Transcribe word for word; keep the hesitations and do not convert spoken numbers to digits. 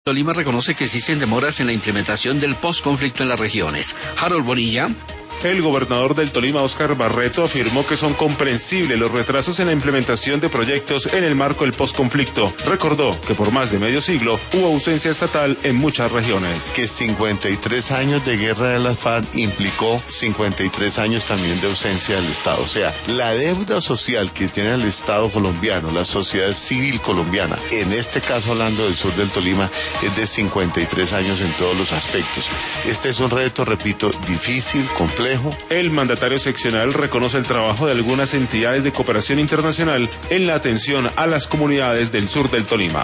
Tolima reconoce que existen demoras en la implementación del postconflicto en las regiones. Harold Bonilla. El gobernador del Tolima, Óscar Barreto, afirmó que son comprensibles los retrasos en la implementación de proyectos en el marco del posconflicto. Recordó que por más de medio siglo hubo ausencia estatal en muchas regiones. Que cincuenta y tres años de guerra de las FARC implicó cincuenta y tres años también de ausencia del Estado. O sea, la deuda social que tiene el Estado colombiano, la sociedad civil colombiana, en este caso hablando del sur del Tolima, es de cincuenta y tres años en todos los aspectos. Este es un reto, repito, difícil, complejo. El mandatario seccional reconoce el trabajo de algunas entidades de cooperación internacional en la atención a las comunidades del sur del Tolima.